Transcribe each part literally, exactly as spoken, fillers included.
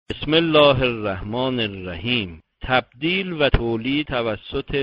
بسم الله الرحمن الرحیم. تبدیل و تولید توسط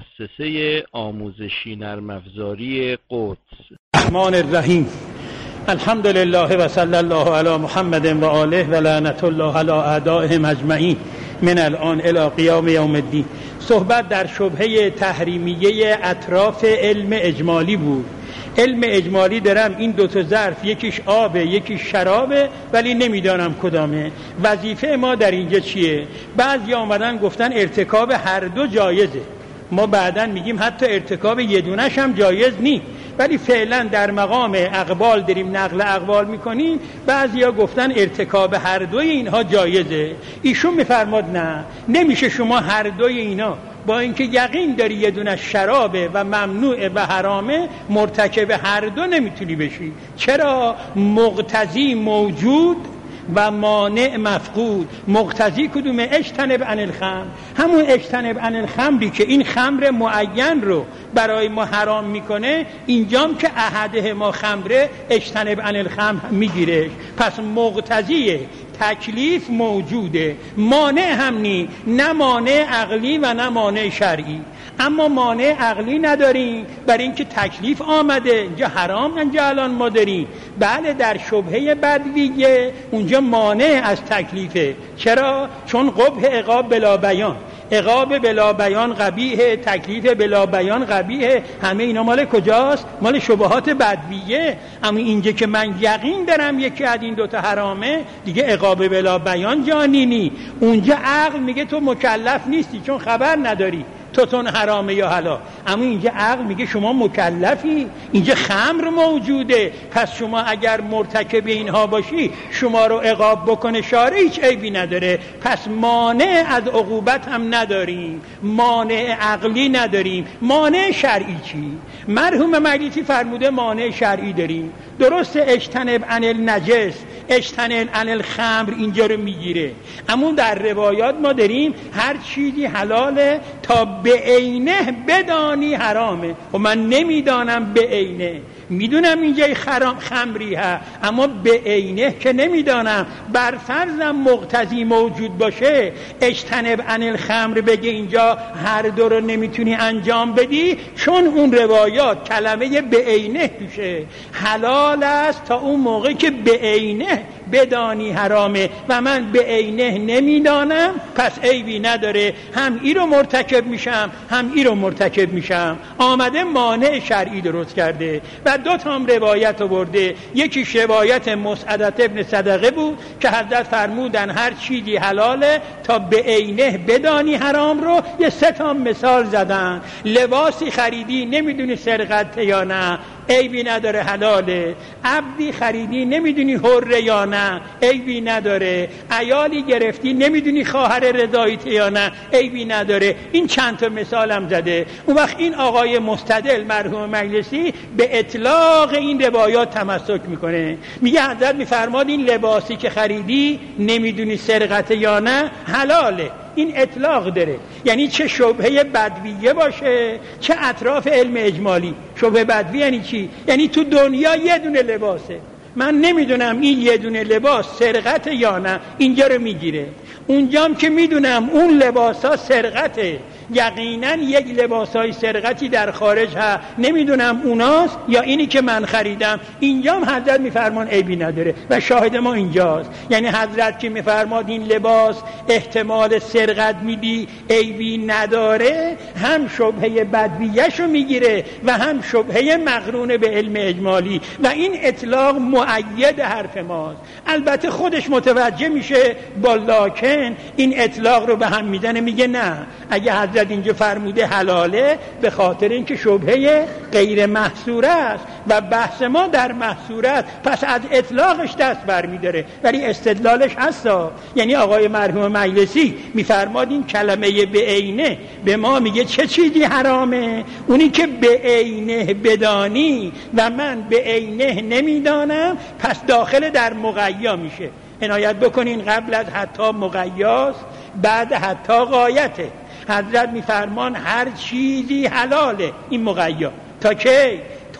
مؤسسه آموزشی نرم افزاری قدس. الرحمن الرحیم. الحمد لله و صلی الله علی محمد و آله و لعنت الله علی اعدائهم اجمعین من الان الی قیام یوم الدین. صحبت در شبهه تحریمیه اطراف علم اجمالی بود. علم اجمالی دارم این دو تا ظرف، یکیش آبه یکیش شرابه، ولی نمیدانم کدامه. وظیفه ما در اینجا چیه؟ بعضی آمدن گفتن ارتکاب هر دو جایزه. ما بعداً میگیم حتی ارتکاب یه دونش هم جایز نی، ولی فعلا در مقام اقبال داریم نقل اقوال میکنیم. بعضیا گفتن ارتکاب هر دوی اینها جایزه. ایشون میفرماد نه، نمیشه شما هر دوی اینا با اینکه یقین داری یه دونه شرابه و ممنوعه و حرامه، مرتکب هر دو نمیتونی بشی. چرا؟ مقتضی موجود و مانع مفقود. مقتضی کدومه؟ اجتنب عن الخمر. همون اجتنب عن الخمری که این خمر معین رو برای ما حرام میکنه، اینجام که احده ما خمره اجتنب عن الخمر میگیره. پس مقتضیه تکلیف موجوده، مانع هم نی، نه مانع عقلی و نه مانع شرعی. اما مانع عقلی نداریم برای اینکه تکلیف آمده، اینجا حرام اینجا الان ما داریم. بله در شبهه بدویه اونجا مانع از تکلیفه. چرا؟ چون قبح عقاب بلا بیان، عقاب بلا بیان قبیحه، تکلیف بلا بیان قبیحه. همه اینا مال کجاست؟ مال شبهات بدویه. اما اینجا که من یقین دارم یکی از این دوتا حرامه، دیگه عقاب بلا بیان جانینی. اونجا عقل میگه تو مکلف نیستی چون خبر نداری تو تون حرامه یا حلال. اما اینجا عقل میگه شما مکلفی، اینجا خمر موجوده، پس شما اگر مرتکب اینها باشی شما رو عقاب بکنه شارع، هیچ عیبی نداره. پس مانع از عقوبت هم نداریم، مانع عقلی نداریم. مانع شرعی چی؟ مرحوم مجلسی فرموده مانع شرعی داریم. درست اجتنب عن النجس، اجتنب عن الخمر اینجا رو میگیره. اما در روایات ما داریم هر چیزی حلاله تا به عینه بدانی حرامه. و من نمیدانم به عینه، میدونم اینجای خرام خمری ها، اما به عینه که نمیدانم. بر فرضم مقتضی موجود باشه، اجتنب عن الخمر بگه اینجا هر دو رو نمیتونی انجام بدی، چون اون روایات کلمه به عینه توشه. حلال است تا اون موقع که به عینه بدانی حرامه و من به عینه نمیدانم، پس عیبی نداره. هم ای رو مرتکب میشم هم ای رو مرتکب میشم. آمده مانع شرعی درست کرده و دو تا هم روایت آورده. یکی روایت مسعدت ابن صدقه بود که حضرت فرمودن هر چیزی حلاله تا به عینه بدانی حرام رو. یه سه تا مثال زدن. لباسی خریدی نمیدونی سرقت یا نه، عیبی نداره حلاله. عبدی خریدی نمیدونی حره یا نه، عیبی نداره. عیالی گرفتی نمیدونی خواهر رضاییت یا نه، عیبی نداره. این چند تا مثال هم زده. اون وقت این آقای مستدل مرحوم مجلسی به اطلاق این روایات تمسک میکنه. میگه حضرت میفرماد این لباسی که خریدی نمیدونی سرقت یا نه حلاله. این اطلاق داره، یعنی چه شبهه بدویه باشه چه اطراف علم اجمالی. شبهه بدویه یعنی چی؟ یعنی تو دنیا یه دونه لباسه، من نمیدونم این یه دونه لباس سرقت یا نه، اینجا رو میگیره. اونجام که میدونم اون لباس ها سرقته، یقینا یک لباس های سرقتی در خارج ها، نمیدونم اوناست یا اینی که من خریدم. اینجام حضرت میفرمان عیبی نداره و شاهد ما اینجاست. یعنی حضرت که میفرماد این لباس احتمال سرقت میدی عیبی نداره، هم شبهه بدویه‌شو میگیره و هم شبهه مقرون به علم اجمالی. و این اطلاق مؤید حرف ماست. البته خودش متوجه میشه با لاکن این اطلاق رو به هم میزنه، میگه نه، اگه حضرت اینجا فرموده حلاله به خاطر اینکه شبهه غیر محصوره است و بحث ما در محصوره است، پس از اطلاقش دست برمیداره. ولی استدلالش هستا. یعنی آقای مرحوم مجلسی میفرماد این کلمه به عینه به ما میگه چه چیزی حرامه؟ اونی که به عینه بدانی و من به عینه نمیدانم، پس داخل در مغیا میشه. عنایت بکنین قبل از حتی مغیاست، بعد حتی غایته. حضرت میفرمان هر چیزی حلاله، این مغیا تا که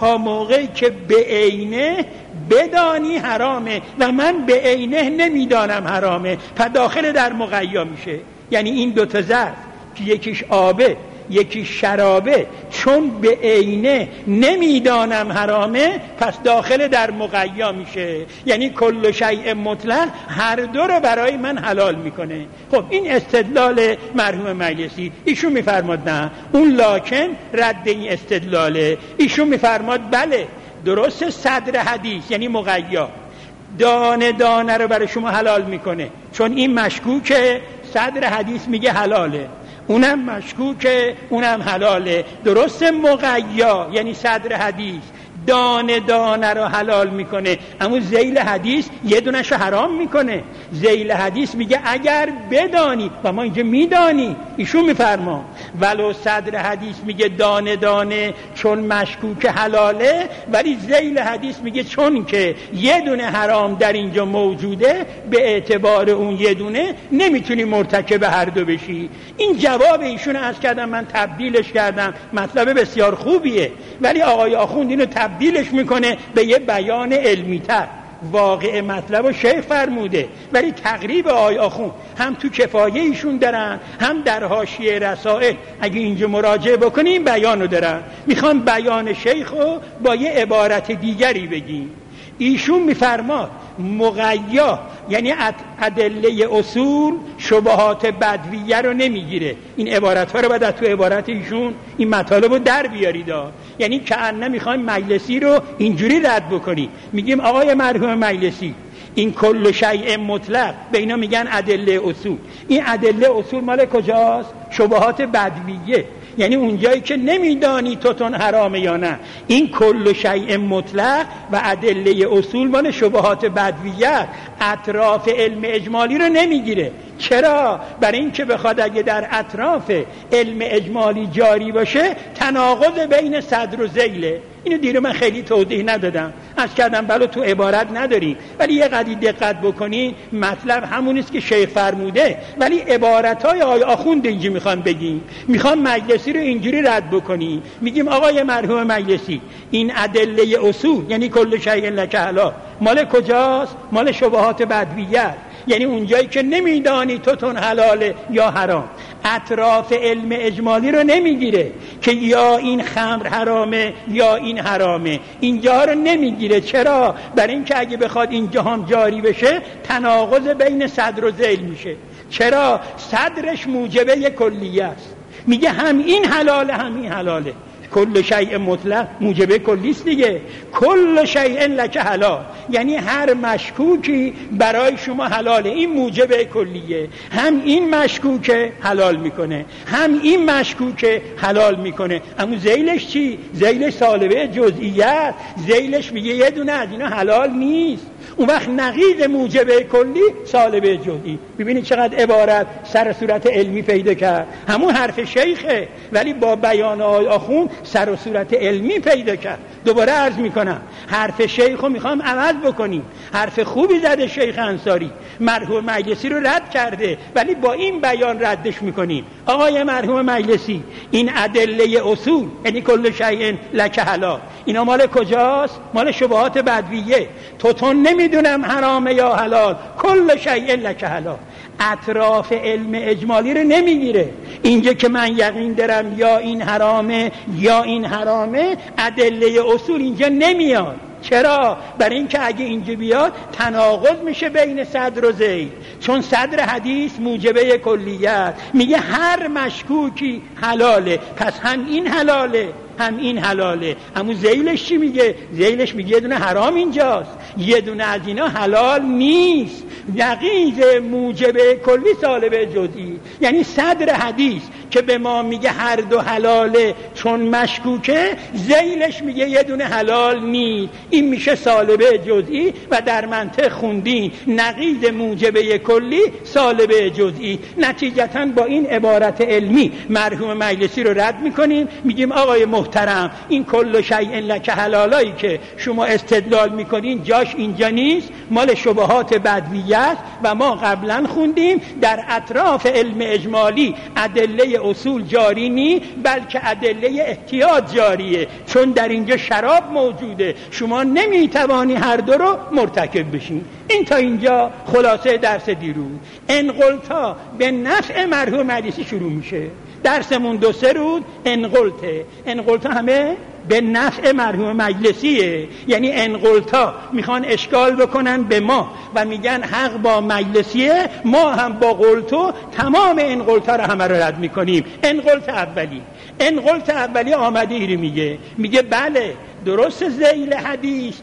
تا موقعی که به عینه بدانی حرامه و من به عینه نمیدانم حرامه، پس داخل در مغیا میشه. یعنی این دو تا ظرف که یکیش آبه یکی شرابه، چون به عینه نمیدانم حرامه پس داخل در مغیا میشه. یعنی کل شیء مطلق هر دو رو برای من حلال میکنه. خب این استدلال مرحوم مجلسی. ایشون میفرماد نه، اون لاکن رد این استدلاله. ایشون میفرماد بله درست صدر حدیث یعنی مغیا دانه دانه رو برای شما حلال میکنه، چون این مشکوکه، صدر حدیث میگه حلاله، اونم مشکوکه، اونم حلاله. درست مغیا یعنی صدر حدیث دانه دانه رو حلال میکنه، اما ذیل حدیث یه دونش رو حرام میکنه. ذیل حدیث میگه اگر بدانی، و ما اینجا میدانی. ایشون میفرما ولو صدر حدیث میگه دانه دانه چون مشکوک حلاله، ولی ذیل حدیث میگه چون که یه دونه حرام در اینجا موجوده به اعتبار اون یه دونه نمیتونی مرتکب هر دو بشی. این جواب ایشون عرض کردم، من تبدیلش کردم، مطلب بسیار خوبیه، ولی آقای آخوند اینو تبدیلش میکنه به یه بیان علمی تر. واقع مطلب و شیخ فرموده، ولی تقریب آقای آخوند هم تو کفایه ایشون دارن، هم در حاشیه رسائل اگه اینجا مراجعه بکنیم بیانو دارن. میخوام بیان شیخ رو با یه عبارت دیگری بگیم. ایشون میفرماد مغیا یعنی ادله اصول شبهات بدویه رو نمیگیره. این عبارت ها رو بعد تو عبارت ایشون این مطالب رو در بیارید. یعنی کأنه میخوایم مجلسی رو اینجوری رد بکنی. میگیم آقای مرحوم مجلسی این کل شیء مطلق به اینا میگن ادله اصول. این ادله اصول مال کجاست؟ شبهات بدویه، یعنی اونجایی که نمیدانی توتون حرامه یا نه. این کل شیء مطلق و ادله اصول مال شبهات بدویه، اطراف علم اجمالی رو نمیگیره. چرا؟ برای این که بخواد اگه در اطراف علم اجمالی جاری باشه تناقض بین صدر و ذیله. اینو دیگه من خیلی توضیح ندادم، از کردم بله تو عبارت نداری، ولی یه قدری دقت بکنی مطلب همونیست که شیخ فرموده، ولی عبارتای آقای آخوند اینجا میخوام بگیم. میخوام مجلسی رو اینجوری رد بکنی. میگیم آقای مرحوم مجلسی این ادله اصول یعنی کل شیء لک حلال مال کجاست؟ مال شبهات بدویه، یعنی اونجایی که نمیدانی توتون حلاله یا حرام. اطراف علم اجمالی رو نمیگیره که یا این خمر حرامه یا این حرامه، اینجا رو نمیگیره. چرا؟ برای اینکه اگه بخواد اینجا هم جاری بشه تناقض بین صدر و ذیل میشه. چرا؟ صدرش موجبه یک کلیه است، میگه هم این حلاله هم این حلاله. کل شیء مطلق موجبه کلیست دیگه. کل شیء لک حلال یعنی هر مشکوکی برای شما حلاله، این موجبه کلیه. هم این مشکوکه حلال میکنه، هم این مشکوکه حلال میکنه. اما ذیلش چی؟ ذیلش سالبه جزئیات، ذیلش میگه یه دونه از اینا حلال نیست. اون وقت نقیض موجبه کلی سالبه جزئی. ببینید چقدر عبارت سر صورت علمی پیدا کرد. همون حرف شیخه ولی با بیان آقای آخوند سر و صورت علمی پیدا کرد. دوباره عرض میکنم حرف شیخو میخوام عوض بکنیم. حرف خوبی زده شیخ انصاری، مرحوم مجلسی رو رد کرده، ولی با این بیان ردش میکنیم. آقای مرحوم مجلسی این ادله اصول یعنی کل شیء لک حلال اینا مال کجاست؟ مال شبهات بدویه. توتون نمیدونم حرامه یا حلال، کل شیء لک حلال. اطراف علم اجمالی رو نمیگیره. اینجا که من یقین دارم یا این حرامه یا این حرامه، ادله اصول اینجا نمیاد. چرا؟ برای اینکه اگه اینجا بیاد تناقض میشه بین صدر و ذیل، چون صدر حدیث موجبه کلیت میگه هر مشکوکی حلاله، پس هم این حلاله هم این حلاله. اما ذیلش چی میگه؟ ذیلش میگه یه دونه حرام اینجاست، یه دونه از اینا حلال نیست. نقیض موجبه کلی سالبه جزئی. یعنی صدر حدیث که به ما میگه هر دو حلاله چون مشکوکه، ذیلش میگه یه دونه حلال نیست. این میشه سالبه جزئی و در منطق خوندین نقیض موجبه کلی سالبه جزئی. نتیجتا با این عبارت علمی مرحوم مجلسی رو رد میکنیم. میگیم آقای محترم این کل شیء لک حلالایی که شما استدلال میکنین جاش اینجا نیست، مال شبهات بدویه و ما قبلا خوندیم در اطراف علم اجمالی ادله اصول جاری نی، بلکه ادله احتیاط جاریه، چون در اینجا شراب موجوده، شما نمیتوانی هر دو رو مرتکب بشین. این تا اینجا خلاصه درس دیروز. انقلتا به نفع مرحوم مجلسی شروع میشه. درسمون دو سه روز انقلته. انقلتا همه به نفع مرحوم مجلسیه، یعنی انقلتا میخوان اشکال بکنن به ما و میگن حق با مجلسیه، ما هم با قلتو تمام انقلتا رو همه رو رد میکنیم. انقلت اولی انقلت اولی آمده ایری میگه میگه بله درست ذیل حدیث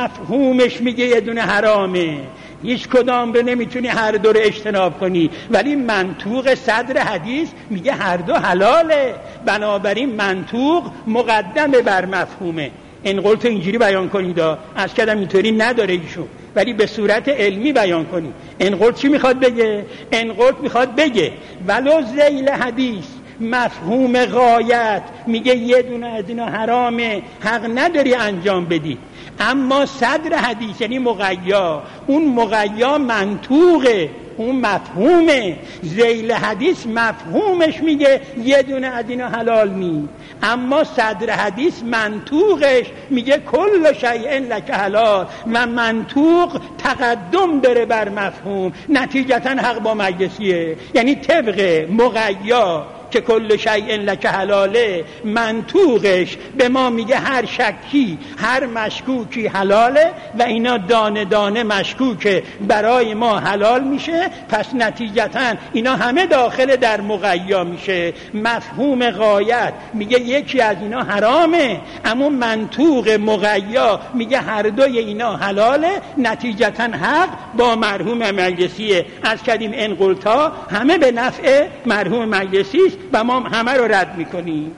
مفهومش میگه یه دونه حرامه، هیچ کدام رو نمیتونی هر دو رو اجتناب کنی، ولی منطوق صدر حدیث میگه هر دو حلاله، بنابراین منطوق مقدم بر مفهومه. انقلت اینجوری بیان کنید، از کدام اینطوری نداره ایشون، ولی به صورت علمی بیان کنید. انقلت چی میخواد بگه؟ انقلت میخواد بگه ولو ذیل حدیث مفهوم غایت میگه یه دونه از اینا حرامه، حق نداری انجام بدی، اما صدر حدیث یعنی مغیا، اون مغیا منطوقه، اون مفهومه. ذیل حدیث مفهومش میگه یه دونه از اینا حلال نی، اما صدر حدیث منطوقش میگه کل شیء لک حلال، و منطوق تقدم داره بر مفهوم، نتیجتا حق با مجلسیه. یعنی طبق مغیا که کل شیء لک حلاله، منطوقش به ما میگه هر شکی هر مشکوکی حلاله و اینا دانه دانه مشکوکه برای ما حلال میشه، پس نتیجتا اینا همه داخل در مغیا میشه. مفهوم غایت میگه یکی از اینا حرامه، اما منطوق مغیا میگه هر دوی اینا حلاله، نتیجتا حق با مرحوم مجلسیه. از کردیم انقلتا همه به نفع مرحوم مجلسی و ما همه رو رد میکنیم.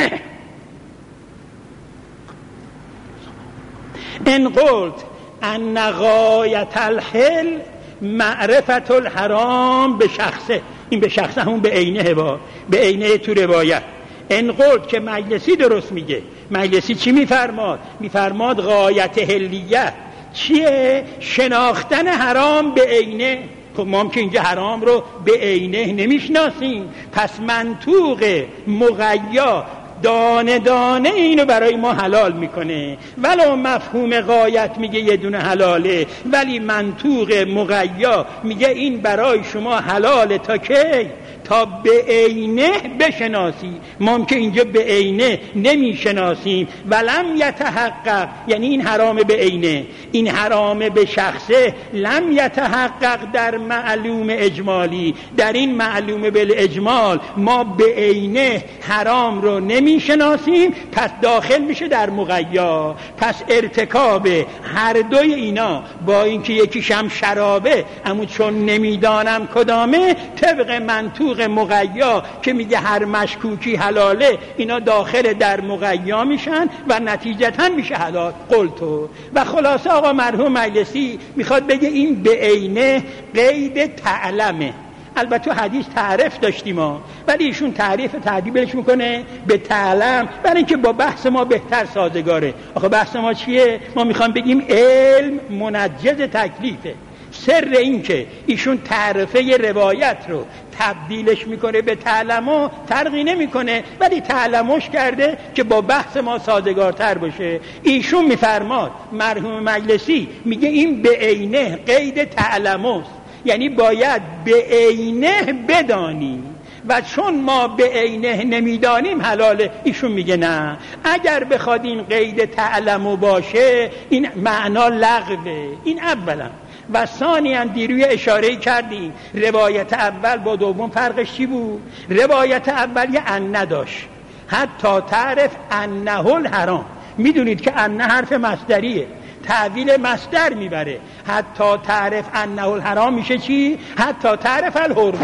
ان قلت ان غایت الحل معرفت الحرام به شخصه، این به شخصه همون به عینه، با به عینه تو روایت. ان قلت که مجلسی درست میگه. مجلسی چی میفرماد؟ میفرماد غایت حلیه چیه؟ شناختن حرام به عینه. خب ما هم که اینجا حرام رو به عینه نمیشناسیم، پس منطوق مغیا دانه دانه اینو برای ما حلال میکنه، ولو مفهوم غایت میگه یه دونه حلاله، ولی منطوق مغیا میگه این برای شما حلاله تا کی؟ تا به عینه بشناسی. ما هم که اینجا به عینه نمیشناسیم. ولم یتحقق یعنی این حرام به عینه، این حرام به شخصه لم یتحقق در معلوم اجمالی، در این معلوم بالاجمال ما به عینه حرام رو نمیشناسیم، پس داخل میشه در مغیا. پس ارتکاب هر دوی اینا با اینکه یکیش هم شرابه اما چون نمیدانم کدامه، طبق منطوق مغیا که میگه هر مشکوکی حلاله، اینا داخل در مغیا میشن و نتیجتا میشه حلال. قلتو و خلاصه آقا مرحوم مجلسی میخواد بگه این به عینه قید تعلمه. البته حدیث تعریف داشتیم ما، ولی ایشون تعریف تعدیبش میکنه به تعلم، برای اینکه با بحث ما بهتر سازگاره. آخه بحث ما چیه؟ ما میخوام بگیم علم منجز تکلیفه. سر این که ایشون تعرفه روایت رو تبدیلش میکنه به تعلمو ترقی نمیکنه، ولی تعلموش کرده که با بحث ما سازگارتر باشه. ایشون میفرماد مرحوم مجلسی میگه این به عینه قید تعلموست، یعنی باید به عینه بدانی، و چون ما به عینه نمیدانیم حلاله. ایشون میگه نه، اگر بخواد این قید تعلمو باشه این معنا لغوه. این اولا. و ثانیاً دیروی اشاره کردیم روایت اول با دوم فرقش چی بود؟ روایت اول یه ان داشت، حتی تعرف انه الحرام. میدونید که انه حرف مصدریه، تعویل مصدر میبره. حتی تعرف انه الحرام میشه چی؟ حتی تعرف الحرمه.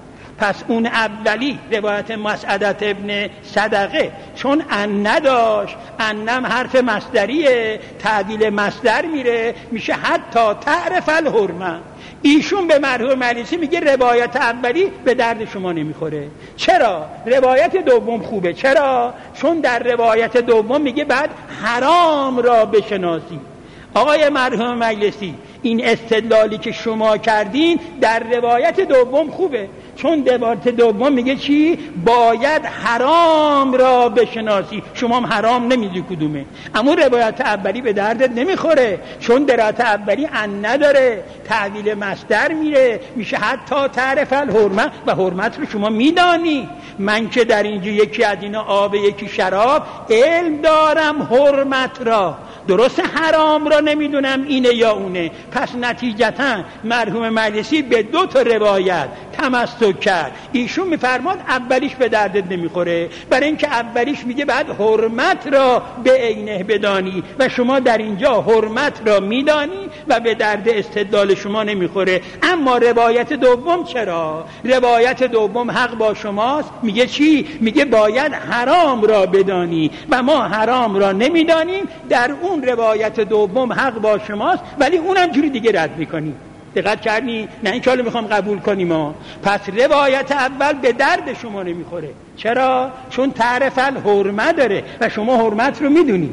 پس اون اولی روایت مسعدت ابن صدقه چون ان نداشت، انم حرف مصدریه، تعدیل مصدر میره میشه حتی تعرف الحرمه. ایشون به مرحوم مجلسی میگه روایت اولی به درد شما نمیخوره. چرا؟ روایت دوم خوبه. چرا؟ چون در روایت دوم میگه بعد حرام را بشناسی. آقای مرحوم مجلسی این استدلالی که شما کردین در روایت دوم خوبه، چون روایت دوم میگه چی؟ باید حرام را بشناسی. شما هم حرام نمیدونی کدومه، اما روایت اولی به دردت نمیخوره، چون روایت اولی ان نداره، تعویل مصدر میره، میشه حتی تعرف الحرمت، و حرمت رو شما میدانی. من که در اینجا یکی از اینا آب یکی شراب، علم دارم حرمت را، درست حرام را نمیدونم اینه یا اونه. پس نتیجتا مرحوم مجلسی به دو تا روایت تمسک کرد. ایشون میفرماد اولیش به دردت نمیخوره، برای اینکه اولیش میگه بعد حرمت را به عینه بدانی و شما در اینجا حرمت را میدانی و به درد استدلال شما نمیخوره. اما روایت دوم چرا؟ روایت دوم حق با شماست، میگه چی؟ میگه باید حرام را بدانی و ما حرام را نمیدانیم. در اون روایت دوم حق با شماست، ولی اونم جوری دیگه رد میکنیم. دقت کردی؟ نه این که حالا میخوام قبول کنیم ها. پس روایت اول به درد شما نمیخوره. چرا؟ چون تعرف الحرمه داره و شما حرمت رو میدونی.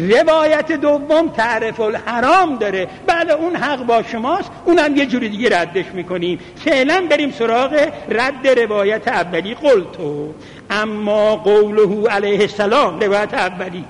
روایت دوم تعرف الحرام داره، بله اون حق با شماست، اونم یه جوری دیگه ردش میکنیم. فعلا بریم سراغ رد روایت اولی. قلتو اما قوله علیه السلام، روایت اولی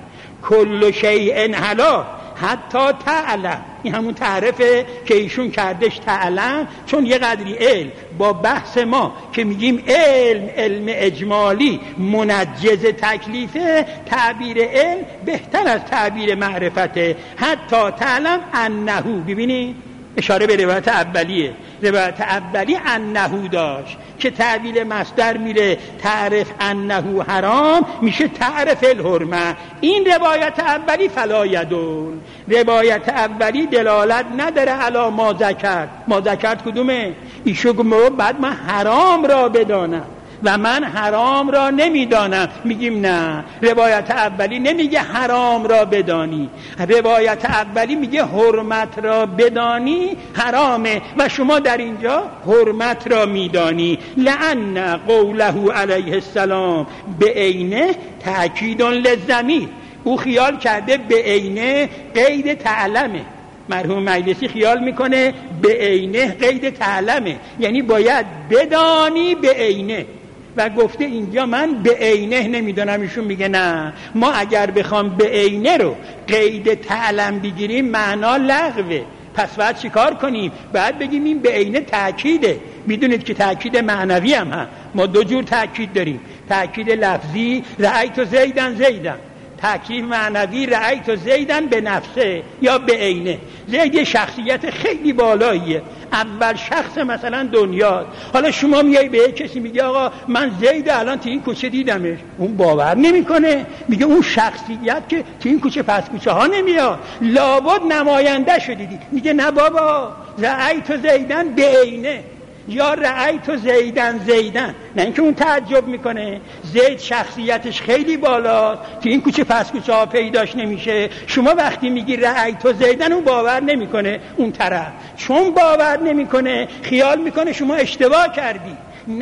کل شیء حلال حتی تعلم، این همون تعرفه که ایشون کردش تعلم، چون یه قدری علم با بحث ما که میگیم علم علم اجمالی منجز تکلیفه، تعبیر علم بهتر از تعبیر معرفته. حتی تعلم انهو، ببینید اشاره به روایت اولیه، روایت اولی انهو داشت که تعبیر مصدر میره تعرف انهو حرام، میشه تعرف الحرمه. این روایت اولی فلا یدل، روایت اولی دلالت نداره علی ما ذکر. ما ذکر کدومه؟ ایشو گفت بعد من حرام را بدانم و من حرام را نمیدانم. میگیم نه، روایت اولی نمیگه حرام را بدانی، روایت اولی میگه حرمت را بدانی حرامه و شما در اینجا حرمت را میدانی. لأن قوله علیه السلام به عینه تأکید للضمیر، او خیال کرده به عینه قید تعلمه. مرحوم مجلسی خیال میکنه به عینه قید تعلمه، یعنی باید بدانی به عینه، و گفته اینجا من به عینه نمیدونم. ایشون میگه نه، ما اگر بخوام به عینه رو قید تعلم بگیریم معنا لغوه. پس باید چیکار کنیم؟ باید بگیم این به عینه تأکیده. میدونید که تأکید معنوی هم هست. ما دو جور تأکید داریم، تأکید لفظی رأیت زیدن زیدن، تأکید معنوی رأیت زیدن به نفسه یا به عینه. زید یه شخصیت خیلی بالاییه، اول شخص مثلا دنیا. حالا شما میای به یک کسی میگه آقا من زید الان تو این کوچه دیدمش، اون باور نمیکنه، میگه اون شخصیت که تو این کوچه پس کوچه ها نمیاد، لابد نماینده شو دیدی. میگه نه بابا، رأیت زیدن به عینه یا رأیت زیدن زیدن. نه اینکه اون تعجب میکنه، زید شخصیتش خیلی بالاست، تو این کوچه پس کوچه ها پیداش نمیشه. شما وقتی میگی رأیت زیدن، اون باور نمیکنه، اون طرف چون باور نمیکنه خیال میکنه شما اشتباه کردی،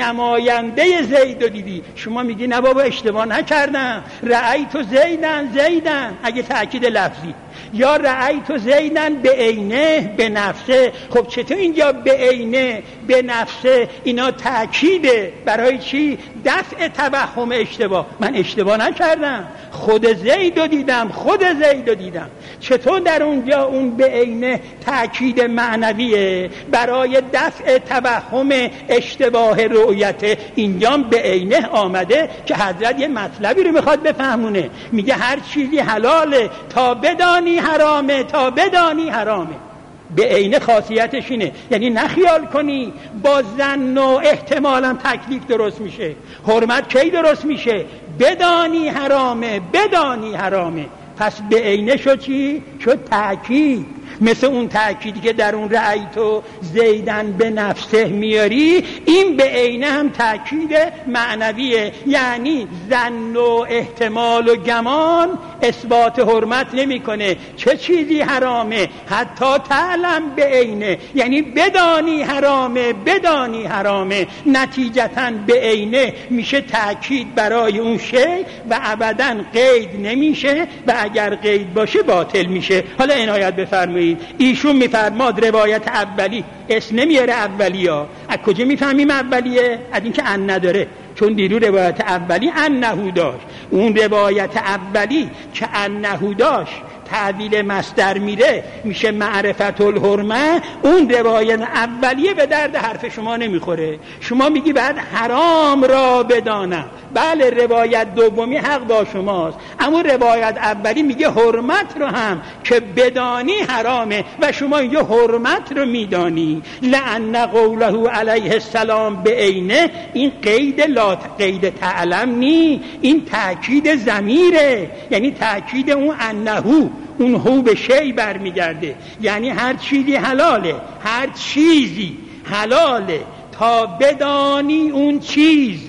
نماینده زید رو دیدی. شما میگی نه بابا اشتباه نکردم، رأیت زیدن زیدن اگه تأکید لفظی، یا رأیت زیدن به عینه به نفسه. خب چطور اینجا به عینه به نفسه اینا تأکیده؟ برای چی؟ دفع توهم اشتباه. من اشتباه نکردم، خود زید رو دیدم، خود زید رو دیدم. چطور در اونجا اون به عینه تأکید معنویه برای دفع توهم اشتباه رؤیت؟ اینجا به عینه آمده که حضرت یه مطلبی رو میخواد بفهمونه. میگه هر چیزی حلاله تا بدانی حرامه، تا بدانی حرامه. به عینه خاصیتش اینه، یعنی نخیال کنی با ظن و احتمالم تکلیف درست میشه. حرمت کی درست میشه؟ بدانی حرامه، بدانی حرامه. پس به عینه شد چی؟ شد تأکید. مثل اون تأکیدی که در اون رأیت و زیدن به نفسه میاری، این به عینه هم تأکید معنویه، یعنی ظن و احتمال و گمان اثبات حرمت نمیکنه. چه چیزی حرامه؟ حتی تعلم به عینه، یعنی بدانی حرامه، بدانی حرامه. نتیجتاً به عینه میشه تأکید برای اون شی و ابداً قید نمیشه و اگر قید باشه باطل میشه. حالا عنایت بفرمایید، ایشون میفرماد روایت اولی اسم نمیاره اولیا، از کجا میفهمیم اولیه؟ از اینکه ان نداره، چون دیرو روایت اولی انه داشت. اون روایت اولی که انه داشت تعبیل مصدر میره میشه معرفت الحرمه، اون روایت اولیه به درد حرف شما نمیخوره. شما میگی بعد حرام را بدانم، بله روایت دومی حق با شماست، اما روایت اولی میگه حرمت رو هم که بدانی حرامه و شما اینجا حرمت رو میدانی. لأن قوله علیه السلام به عینه، این قید لا قید تعلم نی، این تأکید ضمیره، یعنی تأکید اون انهو، اون هو به شی برمیگرده، یعنی هر چیزی حلاله، هر چیزی حلاله تا بدانی اون چیز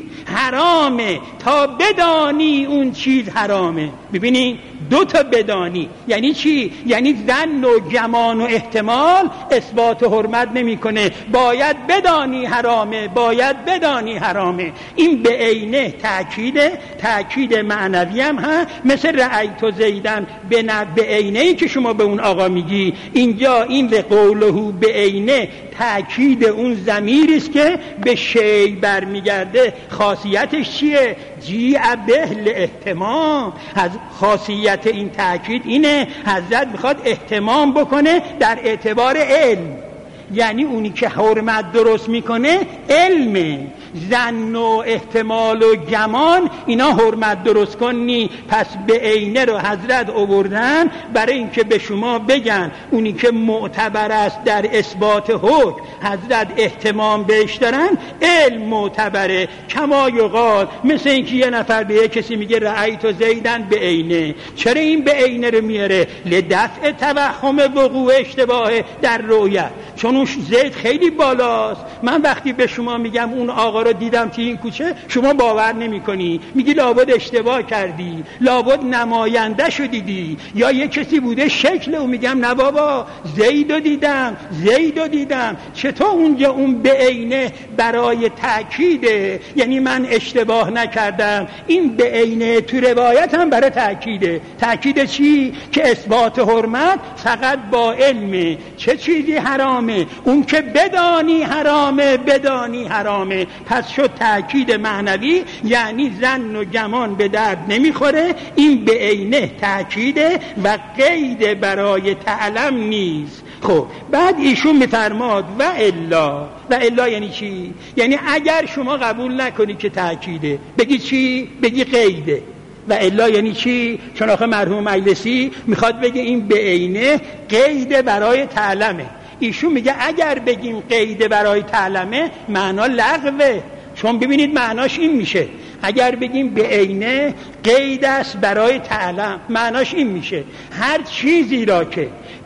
حرامه، تا بدانی اون چیز حرامه. ببینین دو تا بدانی یعنی چی؟ یعنی ظن و گمان و احتمال اثبات حرمت نمیکنه، باید بدانی حرامه، باید بدانی حرامه. این به عینه تأکیده، تأکید معنوی هم ها، مثل رأیت زیدن به به عینه که شما به اون آقا میگی، اینجا این به قوله به عینه تأکید اون ضمیری است که به شی برمیگرده. خاصیتش چیه؟ جیع به احتمام. از خاصیت این تأکید اینه حضرت میخواد احتمام بکنه در اعتبار علم، یعنی اونی که حرمت درست میکنه علمه. ظن و احتمال و گمان اینا حرمت درست کنی، پس به عینه رو حضرت آوردن برای اینکه به شما بگن اونی که معتبر است در اثبات حکم حضرت احتمام بهش دارن، علم معتبره. کما یقال، مثل اینکه یه نفر به کسی میگه رأیت زیدن به عینه، چرا این به عینه رو میاره؟ لدفع توهم وقوع اشتباه در رؤیت، چون اون زید خیلی بالاست. من وقتی به شما میگم اون آقا رو دیدم توی این کوچه، شما باور نمی کنی، میگی لابد اشتباه کردی، لابد نماینده شو دیدی، یا یه کسی بوده شکل، او میگم نه بابا زیدو دیدم، زیدو دیدم. چطور اونجا اون به عینه برای تأکیده، یعنی من اشتباه نکردم. این به عینه تو روایت هم برای تأکیده. تأکید چی؟ که اثبات حرمت فقط با علمه. چه چیزی حرامه؟ اون که بدانی حرامه، بدانی حرامه. پس شد تأکید معنوی، یعنی ظن و گمان به درد نمیخوره. این به عینه تأکیده و قید برای تعلم نیست. خب بعد ایشون میفرماد و الا. و الا یعنی چی؟ یعنی اگر شما قبول نکنی که تأکیده، بگی چی؟ بگی قیده. و الا یعنی چی؟ چون آخه مرحوم مجلسی میخواد بگه این به عینه قید برای تعلمه. ایشون میگه اگر بگیم قید برای تعلمه معنا لغوه، چون ببینید معناش این میشه، اگر بگیم به عینه قید است برای تعلم، معناش این میشه هر چیزی را که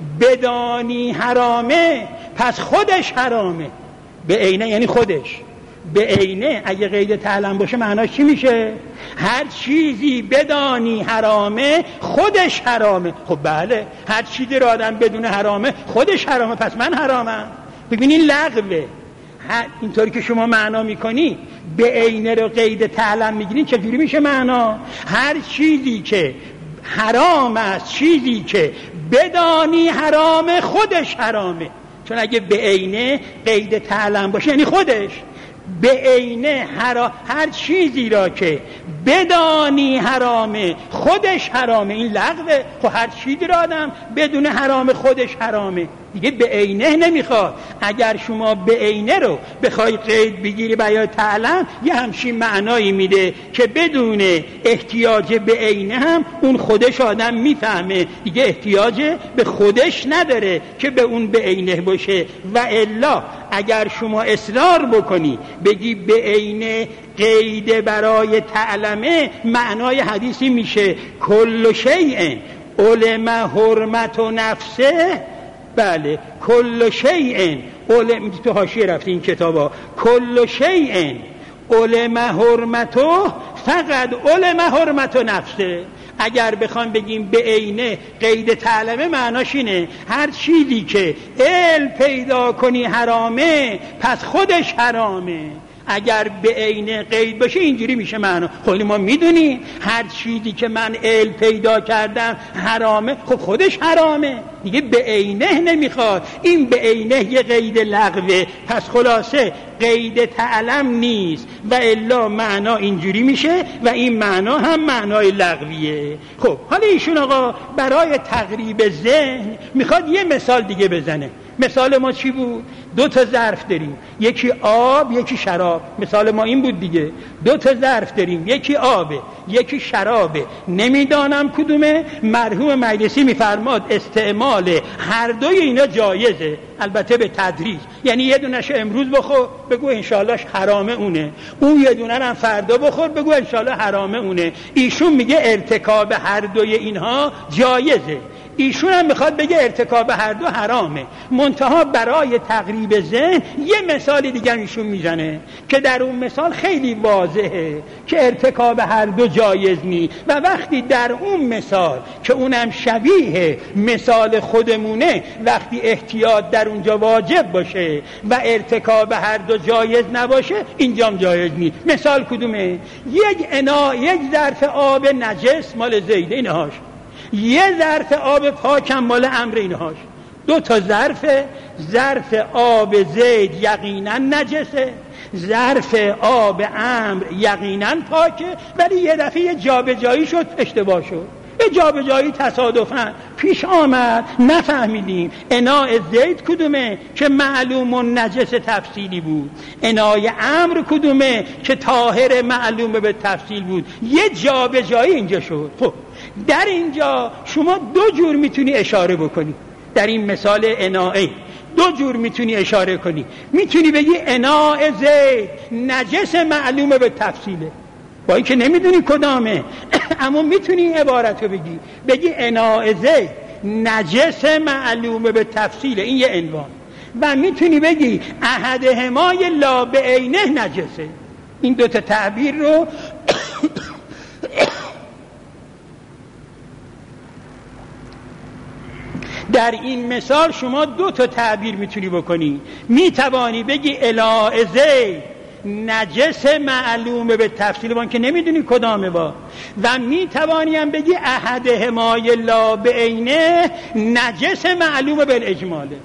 بدانی حرامه پس خودش حرامه. به عینه یعنی خودش. به عینه اگه قید تعلم باشه معناش چی میشه؟ هر چیزی بدانی حرامه خودش حرامه. خب بله، هر چیزی را آدم بدون حرامه خودش حرامه، پس من حرامم. ببینین لغوه. اینطوری که شما معنا میکنی به عینه رو قید تعلم میگیرین، چجوری میشه معنا؟ هر چیزی که حرام است، چیزی که بدانی حرامه خودش حرامه. چون اگه به عینه قید تعلم باشه یعنی خودش. به عینه هر, هر چیزی را که بدانی حرامه خودش حرامه. این لغوه. خب هر چیزی را آدم بدون حرامه خودش حرامه، دیگه به عینه نمیخواد. اگر شما به عینه رو بخوای قید بگیری برای تعلم، یه همچین معنایی میده که بدون احتیاج به عینه هم اون خودش آدم میفهمه، دیگه احتیاج به خودش نداره که به اون به عینه باشه. و الا اگر شما اصرار بکنی بگی به عینه قید برای تعلمه، معنای حدیثی میشه کل شیء علم حرمت و نفسه. بله، کل شیء علم، تو حاشیه رفتی این کتابا، کل شیء علم حرمتو فقط علم حرمت و نفسه. اگر بخوام بگیم به عینه قید تعلمه، معناش اینه هر چیزی که علم پیدا کنی حرامه پس خودش حرامه. اگر به عین قید باشه اینجوری میشه معنا. خب ما میدونیم هر چیزی که من علم پیدا کردم حرامه، خب خودش حرامه دیگه، به عینه نمیخواد. این به عینه یه قید لغوه، پس خلاصه قید تعلم نیست و الا معنا اینجوری میشه و این معنا هم معنای لغویه. خب حالا ایشون آقا برای تقریب ذهن میخواد یه مثال دیگه بزنه. مثال ما چی بود؟ دو تا ظرف داریم، یکی آب یکی شراب. مثال ما این بود دیگه، دو تا ظرف داریم، یکی آبه یکی شرابه، نمیدانم کدومه. مرحوم مجلسی میفرماد استعمال هر دوی اینا جایزه، البته به تدریج. یعنی یه دونش امروز بخور بگو انشالله حرامه اونه، اون یه دونه هم فردا بخور بگو انشالله حرامه اونه. ایشون میگه ارتکاب هر دوی اینها جایزه، ایشون هم میخواد بگه ارتکاب هر دو حرامه. منتها برای تقریب ذهن یه مثال دیگر ایشون میزنه که در اون مثال خیلی واضحه که ارتکاب هر دو جایز نی. و وقتی در اون مثال که اونم شبیه مثال خودمونه، وقتی احتیاط در اونجا واجب باشه و ارتکاب هر دو جایز نباشه، اینجام جایز نی. مثال کدومه؟ یک انا یک ظرف آب نجس مال زید اینهاش، یه ظرف آب پاکم مال عمرو اینهاش. دو تا ظرف، ظرف آب زید یقینا نجسه، ظرف آب عمرو یقینا پاکه، ولی یه دفعه یه جابجایی شد، اشتباه شد، یه جابجایی تصادفاً پیش آمد، نفهمیدیم اناء زید کدومه که معلوم و نجس تفصیلی بود، اناء عمرو کدومه که طاهر معلوم به تفصیل بود. یه جابجایی اینجا شد. خب در اینجا شما دو جور میتونی اشاره بکنی. در این مثال اناء دو جور میتونی اشاره کنی. میتونی بگی اناء زید نجس معلوم به تفصیله، با این که نمیدونی کدامه اما میتونی عبارت رو بگی بگی اناء زید نجس معلوم به تفصیله، این یه عنوان. و میتونی بگی احدهما لا به عینه نجسه. این دوتا تعبیر رو در این مثال شما دو تا تعبیر میتونی بکنی. میتوانی بگی اناء زید نجس معلوم به تفصیل، وان که نمیدونی کدامه با. و میتوانی هم بگی احدهما لا به عینه نجس معلوم بالاجماله.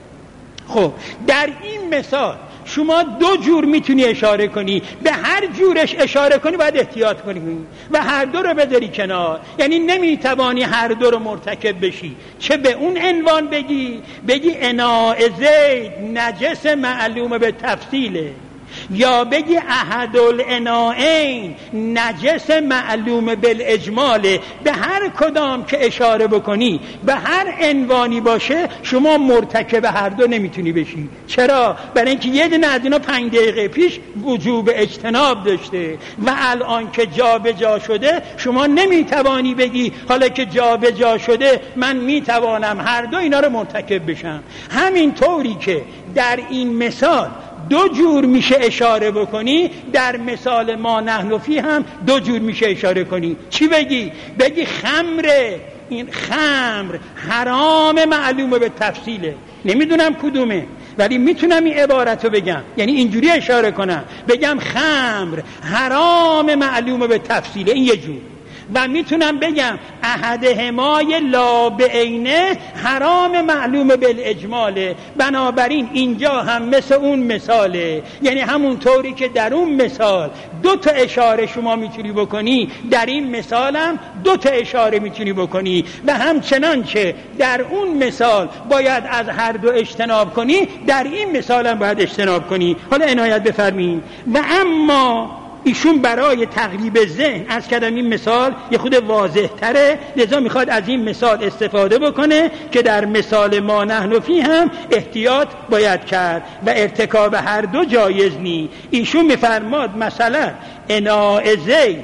خب در این مثال شما دو جور میتونی اشاره کنی، به هر جورش اشاره کنی باید احتیاط کنی و هر دو رو بذاری کنار. یعنی نمیتوانی هر دو رو مرتکب بشی، چه به اون عنوان بگی بگی اناء زید نجس معلوم به تفصیله، یا بگی احد الاناءین نجس معلوم بالاجماله. به هر کدام که اشاره بکنی، به هر عنوانی باشه، شما مرتکب هر دو نمیتونی بشی. چرا؟ برای اینکه یه دونه از اینا پنج دقیقه پیش وجوب اجتناب داشته و الان که جا به جا شده شما نمیتوانی بگی حالا که جا به جا شده من میتوانم هر دو اینا رو مرتکب بشم. همین طوری که در این مثال دو جور میشه اشاره بکنی، در مثال ما نحن فی هم دو جور میشه اشاره کنی. چی بگی؟ بگی خمر، این خمر حرام معلومه به تفصیله، نمیدونم کدومه ولی میتونم این عبارت رو بگم، یعنی اینجوری اشاره کنم بگم خمر حرام معلومه به تفصیله، این یه جور. و میتونم بگم احدهما لا به عینه حرام معلوم بالاجماله. بنابراین اینجا هم مثل اون مثاله، یعنی همون طوری که در اون مثال دو تا اشاره شما میتونی بکنی، در این مثال هم دو تا اشاره میتونی بکنی و همچنان که در اون مثال باید از هر دو اجتناب کنی، در این مثال هم باید اجتناب کنی. حالا عنایت بفرمایید. و اما ایشون برای تقریب ذهن عرض کردم این مثال یه خود واضح تره، لذا میخواد از این مثال استفاده بکنه که در مثال ما نحن فی هم احتیاط باید کرد و ارتکاب هر دو جایز نی. ایشون میفرماد مثلا اناء زید،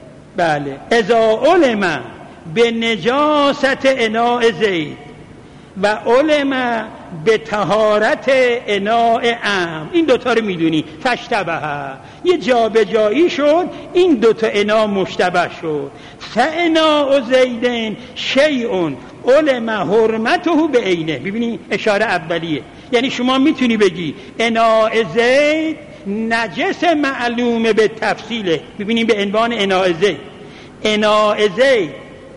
بله، اذا علم به نجاست اناء زید و علم به طهارت اناء عمرو، این دوتا رو میدونی، فاشتبه، یه جا به جایی شد، این دوتا اناء مشتبه شد. فاناء زیدن شیء علم حرمته به عینه. ببینی اشاره اولیه، یعنی شما میتونی بگی اناء زید نجس معلوم به تفصیله. ببینیم به عنوان اناعزه، اناعزه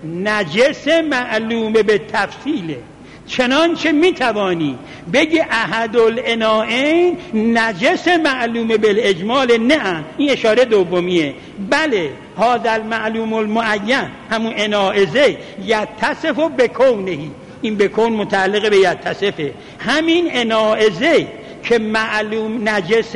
نجس معلوم به تفصیله، چنانچه میتوانی بگی احد الاناءین نجس معلوم بالاجمال. نه، این اشاره دومیه. بله، هذا المعلوم المعین همون اناعزه یتصف بکونهی، این بکون متعلق به یتصفه. همین اناعزه که معلوم نجس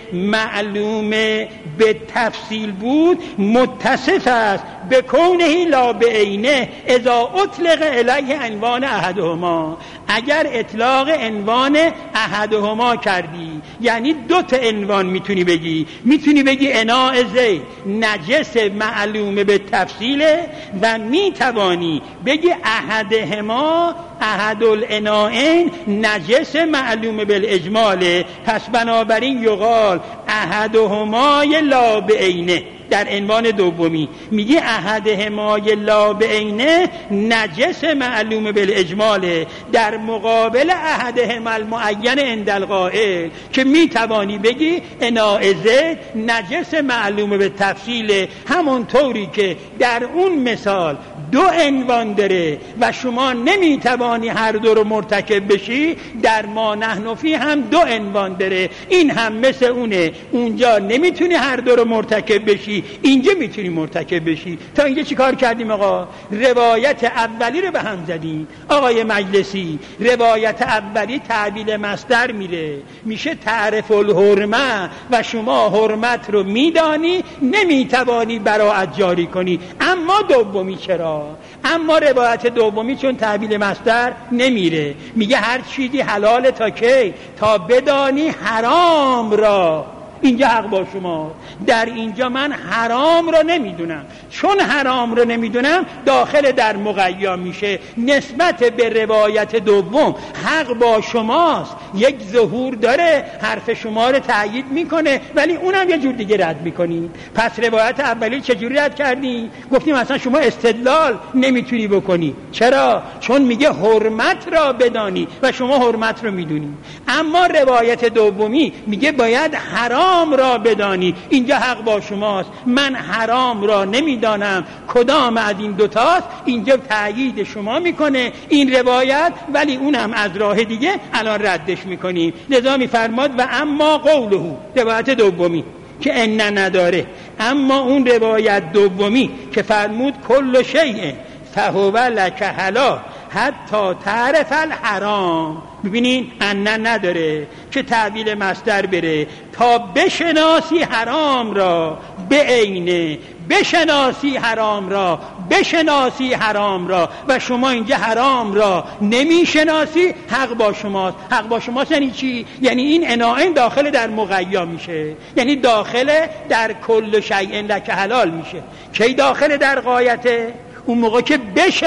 معلوم به تفصیل بود متصف است به کونه لا به عینه اذا اطلق الیه عنوان احدهما. اگر اطلاق عنوان احدهما کردی یعنی دو تا عنوان میتونی بگی، میتونی بگی اناعزه نجس معلوم به تفصیل و میتوانی بگی احدهما احد الاناءین نجس معلوم بالاجمال. پس بنابراین یقال احدهما لا به عینه. در عنوان دومی میگی احدهما لا به عینه نجس معلوم بالاجمال، در مقابل احدهما المعین عند القائل که میتوانی بگی اناعزه نجس معلوم به تفصیل. همون طوری که در اون مثال دو عنوان داره و شما نمیتوانی هر دو رو مرتکب بشی، در ما نحن فی هم دو عنوان داره. این هم مثل اونه، اونجا نمیتونی هر دو رو مرتکب بشی، اینجا میتونی مرتکب بشی. تا اینجا چی کار کردیم آقا؟ روایت اولی رو به هم زدیم. آقای مجلسی، روایت اولی تعبیل مصدر میره، میشه تعرف الحرمه و شما حرمت رو میدانی، نمیتوانی براعت جاری کنی. اما دومی چرا؟ اما روایت دومی چون تعبیل مصدر نمیره، میگه هر چیزی حلاله تا کی؟ تا بدانی حرام را. اینجا حق با شما. در اینجا من حرام رو نمیدونم، چون حرام رو نمیدونم داخل در مقیا میشه. نسبت به روایت دوم حق با شماست، یک ظهور داره، حرف شما رو تأیید میکنه، ولی اونم یه جور دیگه رد میکنی. پس روایت اولی چجوری رد کردی؟ گفتیم اصلا شما استدلال نمیتونی بکنی. چرا؟ چون میگه حرمت را بدانی و شما حرمت رو میدونی. اما روایت دومی میگه باید حرام را بدانی. اینجا حق با شماست، من حرام را نمیدانم کدام از این دوتاست. اینجا تأیید شما میکنه این روایت، ولی اونم از راه دیگه الان ردش میکنیم. لذا میفرماد و اما قوله، روایت دومی که ان نداره، اما اون روایت دومی که فرمود کل شیء فهو لک حلال حتی تعرف الحرام. ببینین ان نداره که تعبیل مصدر بره تا بشناسی حرام را به عینه، بشناسی حرام را، بشناسی حرام را و شما اینجا حرام را نمیشناسی. حق با شماست. حق با شماست یعنی چی؟ یعنی این اناعین داخل در مغیا میشه، یعنی داخل در کل شیء لک حلال میشه. کی داخل در غایته؟ اون موقع که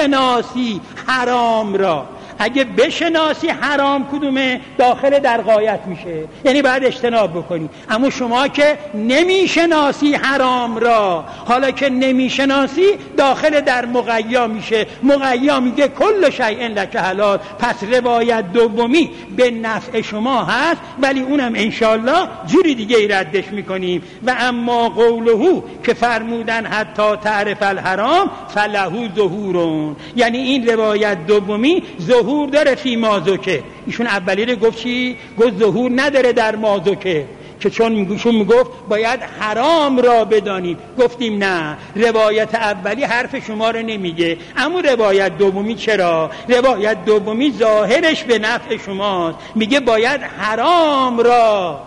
بشناسی حرام را. اگه بشناسی حرام کدومه داخل در غایت میشه، یعنی باید اجتناب بکنی. اما شما که نمیشناسی حرام را، حالا که نمیشناسی داخل در مغیا میشه. مغیا میگه کل شیء لک حلال. پس روایت دومی به نفع شما هست، ولی اونم انشالله جوری دیگه ای ردش میکنیم. و اما قوله که فرمودن حتی تعرف الحرام فله ظهورون، یعنی این روایت دومی ظهور داره فی مازوکه. ایشون اولی رو گفت چی؟ گفت ظهور نداره در مازوکه، که چون میگوشون میگفت باید حرام را بدانید. گفتیم نه، روایت اولی حرف شما رو نمیگه. اما روایت دومی چرا؟ روایت دومی ظاهرش به نفع شماست، میگه باید حرام را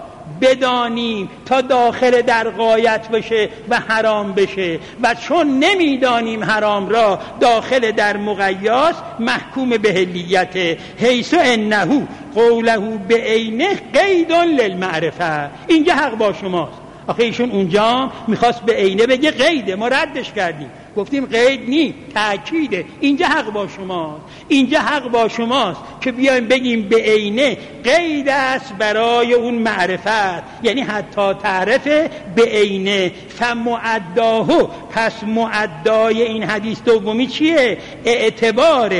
بدانیم تا داخل در غایت بشه و حرام بشه، و چون نمیدانیم حرام را داخل در مغیاس محکوم به حلیت. حیث انه قوله به عینه قید للمعرفه. اینجا حق با شماست. آخه ایشون اونجا میخواست به عینه بگه قیده، ما ردش کردیم. گفتیم قید نی، تأکیده. اینجا حق با شماست، اینجا حق با شماست که بیایم بگیم به عینه قید است برای اون معرفت، یعنی حتی تعرف به عینه. فمعداه، پس معدای این حدیث دومی چیه؟ اعتبار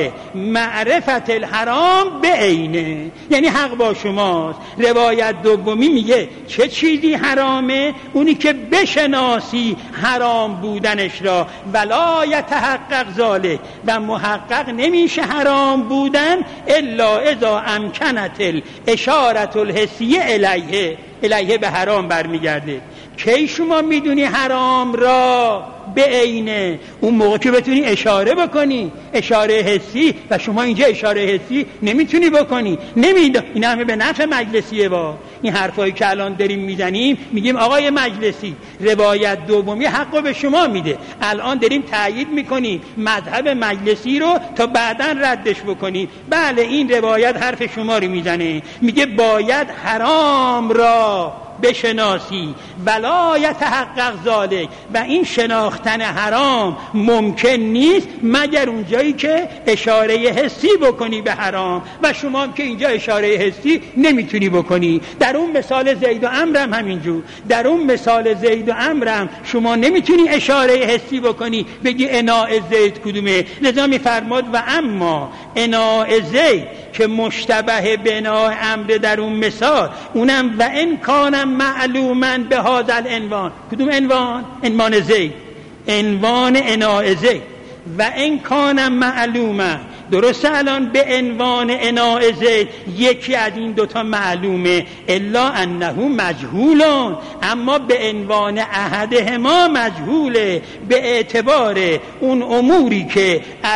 معرفت الحرام به عینه، یعنی حق با شماست. روایت دومی میگه چه چیزی حرامه؟ اونی که بشناسی حرام بودنش را، ولا یتحقق ذلک، و محقق نمیشه حرام بودن الا اذا امکنت الاشاره الحسیه الیه، الیه به حرام برمیگرده. کی شما میدونی حرام را؟ به عینه، اون موقع که بتونی اشاره بکنی، اشاره حسی، و شما اینجا اشاره حسی نمیتونی بکنی. نمیدونی. این همه به نفع مجلسیه. با این حرفایی که الان داریم میزنیم میگیم آقای مجلسی روایت دومی حقو به شما میده، الان داریم تایید میکنیم مذهب مجلسی رو تا بعداً ردش بکنیم. بله این روایت حرف شما رو میزنه، میگه باید حرام را بشناسی، ولا یتحقق ذلک، و این شناختن حرام ممکن نیست مگر اونجایی که اشاره حسی بکنی به حرام، و شما که اینجا اشاره حسی نمیتونی بکنی. در اون مثال زید و عمرو هم همینجور، در اون مثال زید و عمرو هم شما نمیتونی اشاره حسی بکنی بگی اناء زید کدومه. لذا میفرماد و اما اناء زید که مشتبه به اناء عمرو در اون مثال، اونم و ان کان معلوما به هذا العنوان. کدوم عنوان؟ عنوان زید، عنوان اناء زید. و ان کان معلوما، درسته الان به عنوان اناء زید یکی از این دوتا معلومه، الا انه مجهولون، اما به عنوان احدهما مجهوله به اعتبار اون اموری که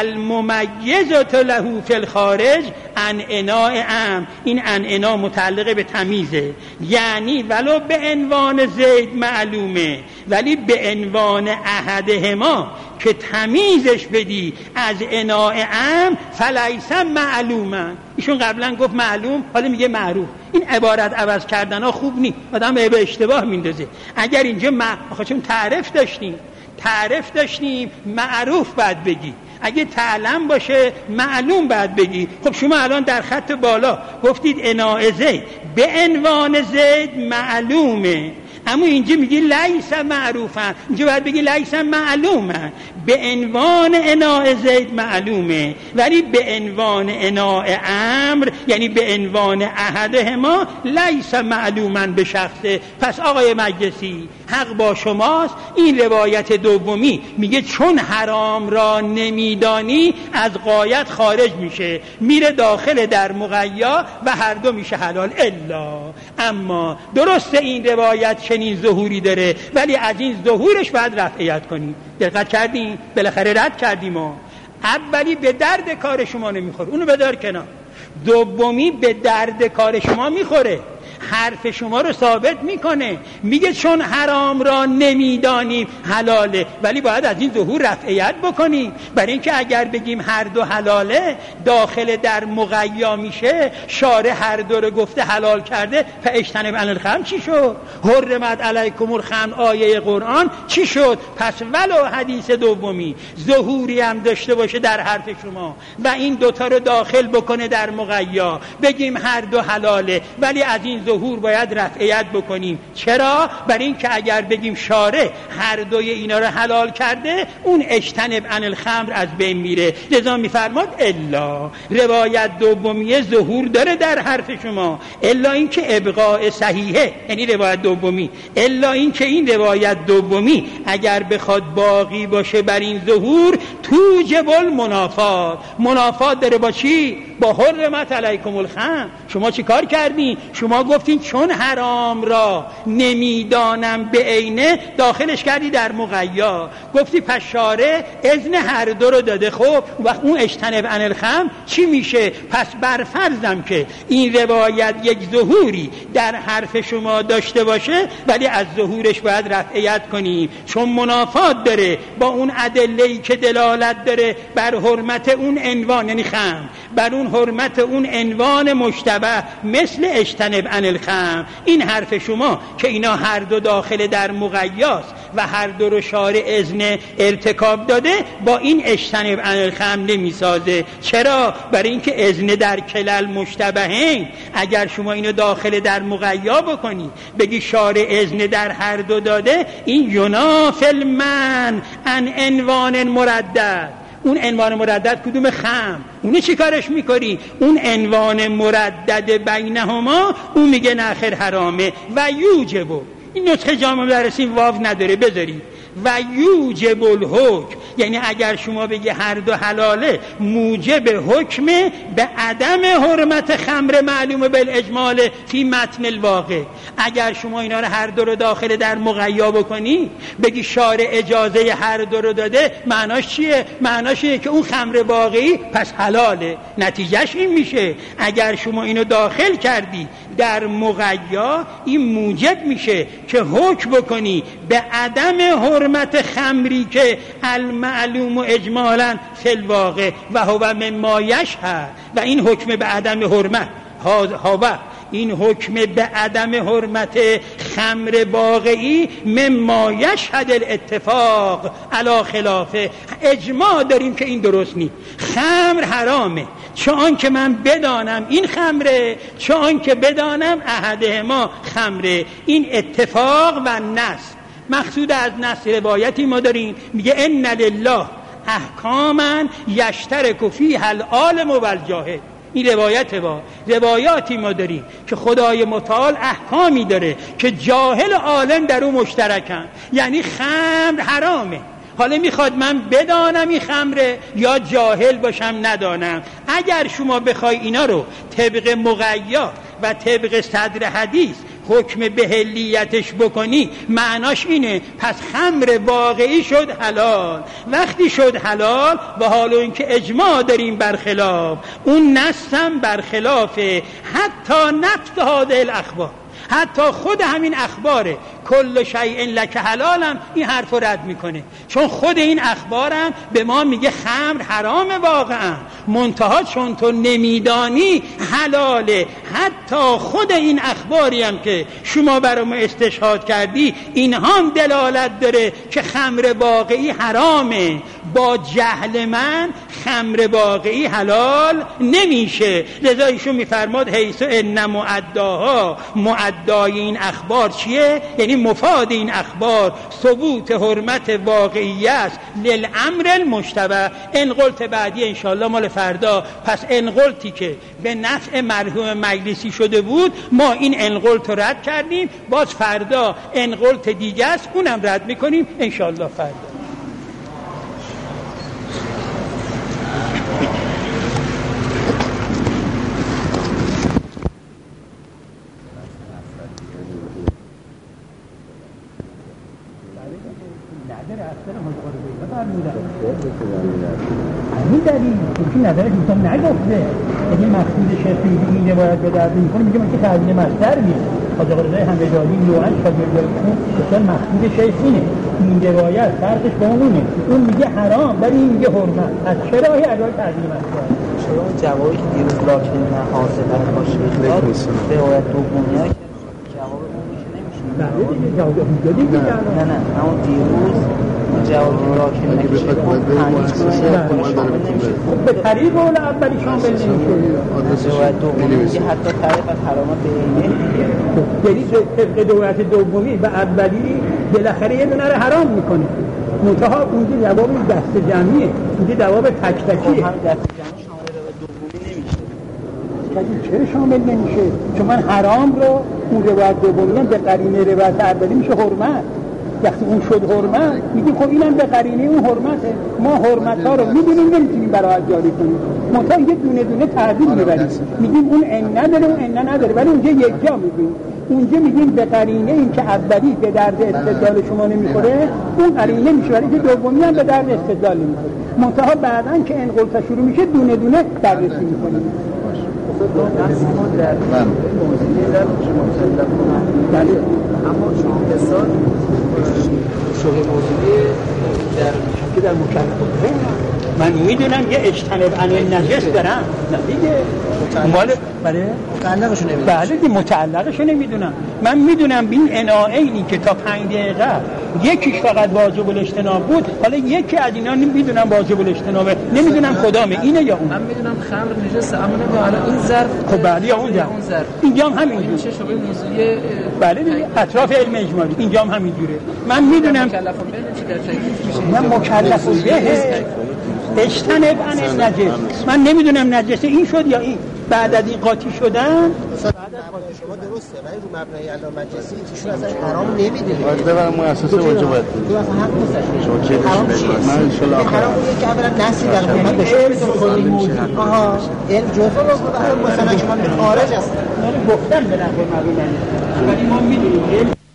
الممیزة له فی الخارج عن اناء عام. این عن انا متعلق به تمیزه، یعنی ولو به عنوان زید معلومه ولی به عنوان احدهما که تمیزش بدی از اناء عام فلیس معلوما. ایشون قبلا گفت معلوم، حالا میگه معروف. این عبارت عوض کردن ها خوب نیست، آدم به اشتباه میندازه. اگر اینجا ما چون تعریف داشتیم تعریف داشتیم معروف باید بگی، اگه تعلم باشه معلوم باید بگی. خب شما الان در خط بالا گفتید اناء زید به عنوان زید معلومه، اما اینجا میگی لیس معروفا، اینجا باید بگی لیس معلومه. به عنوان اناء زید معلومه ولی به عنوان اناء عمرو، یعنی به عنوان احدهما لیس معلوما به شخصه. پس آقای مجلسی حق با شماست. این روایت دومی میگه چون حرام را نمیدانی از غایت خارج میشه، میره داخل در مغیا و هر دو میشه حلال. الا اما درسته این روایت چنین ظهوری داره، ولی از این ظهورش باید رفعیت کنیم. دقت کردیم؟ بالاخره رد کردیم. و اولی به درد کار شما نمیخوره، اونو بدار کنار. دومی به درد کار شما میخوره، حرف شما رو ثابت میکنه، میگه چون حرام را نمیدانیم حلاله، ولی باید از این ظهور رفعیت بکنیم. برای اینکه اگر بگیم هر دو حلاله داخل در مغیا میشه، شارع هر دو رو گفته حلال کرده. فاجتنبوا عن الخمر چی شد؟ حرمت علیکم الخمر آیه قرآن چی شد؟ پس ولو حدیث دومی ظهوری هم داشته باشه در حرف شما و این دوتا رو داخل بکنه در مغیا، بگیم هر دو حلاله، ولی از این ظهور باید رفعیت بکنیم. چرا؟ برای این که اگر بگیم شارع هر دوی اینا رو حلال کرده، اون اجتنب عن الخمر از بین میره. لذا میفرماد الا روایت دومی ظهور داره در حرف شما، الا این که ابقاء صحیحه، یعنی روایت دومی، الا این که این روایت دومی اگر بخواد باقی باشه بر این ظهور، توجب المنافات. منافات داره با چی؟ با حرمت علیکم الخمر. شما چی کار کردین؟ شما گفتین چون حرام را نمیدانم به عینه، داخلش کردی در مغیا، گفتی پس شارع اذن هر دو رو داده. خب وقت اون اجتنب عن الخمر چی میشه؟ پس برفرضم که این روایت یک ظهوری در حرف شما داشته باشه، ولی از ظهورش باید رفعیت کنیم، چون منافات داره با اون ادله‌ای که دلالت داره بر حرمت اون عنوان، یعنی خمر، بر اون اون حرمت اون عنوان مشتبه مثل اجتنب عن الخمر، این حرف شما که اینا هر دو داخل در مقیاست و هر دو رو شارع اذن ارتکاب داده، با این اجتنب عن الخمر نمیسازه. چرا؟ برای اینکه اذن در کلل مشتبهین. اگر شما اینو داخل در مقیا بکنی بگی شارع اذن در هر دو داده، این ینافی المنع عن عنوان مردد. اون عنوان مردد کدوم؟ خمر. اونو چی کارش میکنی؟ اون عنوان مردد بینهما اون میگه نخیر حرامه. و یوجبو، این نسخه جامع مدرسین واو نداره بذارید، و یوجب الحکم، یعنی اگر شما بگی هر دو حلاله موجب حکم به عدم حرمت خمر معلوم بالاجمال فی متن الواقع. اگر شما اینا رو هر دو رو داخل در مقیا بکنی بگی شارع اجازه هر دو رو داده، معناش چیه؟ معناش اینه که اون خمر واقعی پس حلاله. نتیجهش این میشه اگر شما اینو داخل کردی در مقیا، این موجب میشه که حکم بکنی به عدم حرمت خمری که المعلوم و اجمالا فی الواقع و هو مما یشهد. و این حکم به عدم حرمت ها این حکم به عدم حرمت خمر واقعی مما یشهد الاتفاق علی خلافه. اجماع داریم که این درست نیست، خمر حرامه، چون که من بدانم این خمره، چون که بدانم احدهما خمره. این اتفاق و نص. مقصود از نص روایتی ما داریم میگه ان لله احکاما یشترک فیها العالم والجاهل. این روایت با روایاتی ما داریم که خدای متعال احکامی داره که جاهل و عالم در اون مشترکن. یعنی خمر حرامه، حالا میخواد من بدانم این خمره یا جاهل باشم ندانم. اگر شما بخوای اینا رو طبق مقیا و طبق صدر حدیث حکم به حلیتش بکنی، معناش اینه پس خمر واقعی شد حلال. وقتی شد حلال و حالا اینکه اجماع داریم برخلاف، اون نصم برخلافه. حتی نفت هاده الاخبار، حتی خود همین اخباره کل شیء لک حلالم این حرف رو رد میکنه، چون خود این اخبارم به ما میگه خمر حرام واقعا، منتها چون تو نمیدانی حلاله. حتی خود این اخباری هم که شما برام استشهاد کردی اینها هم دلالت داره که خمر واقعی حرامه. با جهل من خمر واقعی حلال نمیشه. لذا ایشون میفرماد حیث ان معداها، معدای این اخبار چیه؟ یعنی مفاد این اخبار ثبوت حرمت واقعی است للامر المشتبه. ان قلت بعدی انشاءالله مال فردا. پس ان قلتی که به نفع مرحوم مجلسی شده بود ما این ان قلت رو رد کردیم، باز فردا ان قلت دیگه است اونم رد میکنیم انشاءالله فردا. همین دلیل که نظرش میتونم نگفته، یعنی مقصود شرطی این روایت به درد میکنه، میگه من که تعبیر مصدر میشه حاج آقا رضای همدانی لوحش شاگردای اون اصلا مقصود شیخ اینه. این روایت فرقش با اونه، اون میگه حرام ولی این میگه حرمت. از چرا هی ادای تعبیر مصدر؟ چرا جوابی که دیروز لاکن نه حاصل در کاشف داد روایت دومیه که جواب اون میشه نمیشه. نه دیگه جواب دادی دیگه. نه نه همون دیروز جواب لاکن نمیشه. خب به طریق اول اولی شامل نمیشه. روایت دومی میگه حتی طریق از حرامت عینه دیگه. یعنی طبق روایت دومی و اولی بالاخره یه دونه رو حرام میکنه. منتها اونجا جواب دست جمعیه، اونجا جواب تک تکیه. هم دست جمعی شامل روایت دومی نمیشه. یعنی چرا شامل نمیشه؟ چون من حرام رو اون روایت دومی هم به قرینه روایت اولی میشه حرمت. وقتی اون شد حرمت میگیم خب اینم به قرینه اون حرمته. ما حرمت ها رو میدونیم نمیتونیم برای جاری کنیم، منتها یه دونه دونه تعبیر میبریم، میگیم اون ان نداره اون ان نداره، ولی اونجا یک جا میگیم. اونجا میگیم به قرینه این که اولی به درد استدلال شما نمیخوره اون قرینه میشه، ولی که دومی هم به درد استدلال نمیخوره. منتها بعدن که ان قلت شروع میشه دونه دونه بررسی میکنیم. اما شما مثال شوه موضوعی در که در مکلف من میدونم یه اجتناب عن النجس دارم، نه دیگه مال بله متعلقشو نمیدونم. بله دیگه متعلقشو نمیدونم. من میدونم این اناعینی که تا پنج دقیقه یکیش فقط واجب الاجتناب بود، حالا یکی از اینا نمیدونم واجب الاجتنابه، نمیدونم کدامه، اینه یا اون. من میدونم خمر نجسه، اما نمیدونم حالا این ظرف خب بله یا اون ظرف، اینجا هم همینجوره. میشه شبیه موضوعی بله دیگه اطراف علم اجمالی اینجا هم همینجوره. من میدونم مکلف به چی در تکلیف میشه. من مکلف به اجتناب عن النجس، من نمیدونم نجسه این شد یا این. بعد از این قاطی شدن شما درسته ولی رو مبنای علامت مجلسی ایشون ازش حرام نمیدونه. باید ببرم مؤسسه واجبات. تو اصلا حق نیست. شما کی داشتید؟ من ان شاء الله حرام بوده که اولا نسی در قیمت بشه. آها علم جزء رو مثلا که من خارج هستم. گفتم به نحو معلومه ولی ما میدونیم